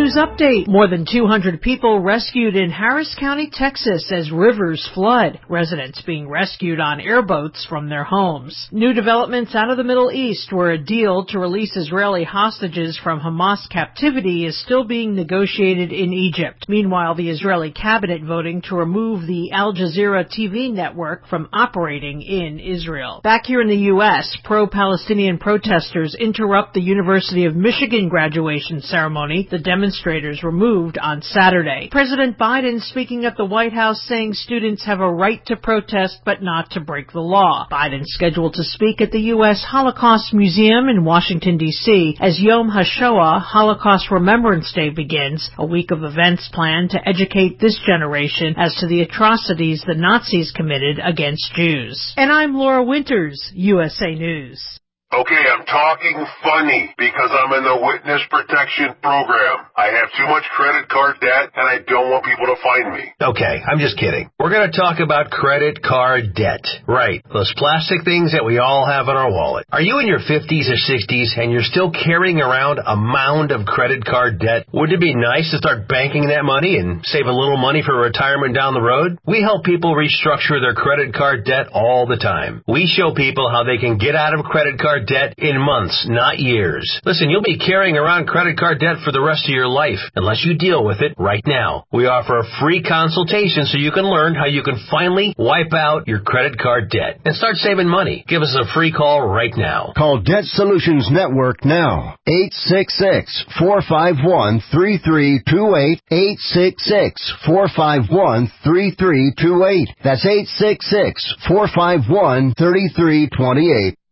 News update. More than 200 people rescued in Harris County, Texas as rivers flood. Residents being rescued on airboats from their homes. New developments out of the Middle East, where a deal to release Israeli hostages from Hamas captivity is still being negotiated in Egypt. Meanwhile, the Israeli cabinet voting to remove the Al Jazeera TV network from operating in Israel. Back here in the U.S., pro-Palestinian protesters interrupt the University of Michigan graduation ceremony. The demonstrators were moved on Saturday. President Biden speaking at the White House saying students have a right to protest but not to break the law. Biden scheduled to speak at the U.S. Holocaust Museum in Washington, D.C. as Yom HaShoah, Holocaust Remembrance Day, begins, a week of events planned to educate this generation as to the atrocities the Nazis committed against Jews. And I'm Laura Winters, USA News. Okay, I'm talking funny because I'm in the witness protection program. I have too much credit card debt and I don't want people to find me. Okay, I'm just kidding. We're going to talk about credit card debt. Right, those plastic things that we all have in our wallet. Are you in your 50s or 60s and you're still carrying around a mound of credit card debt? Wouldn't it be nice to start banking that money and save a little money for retirement down the road? We help people restructure their credit card debt all the time. We show people how they can get out of credit card debt in months, not years. Listen, you'll be carrying around credit card debt for the rest of your life unless you deal with it right now. We offer a free consultation so you can learn how you can finally wipe out your credit card debt and start saving money. Give us a free call right now. Call Debt Solutions Network now. 866-451-3328. 866-451-3328. That's 866-451-3328.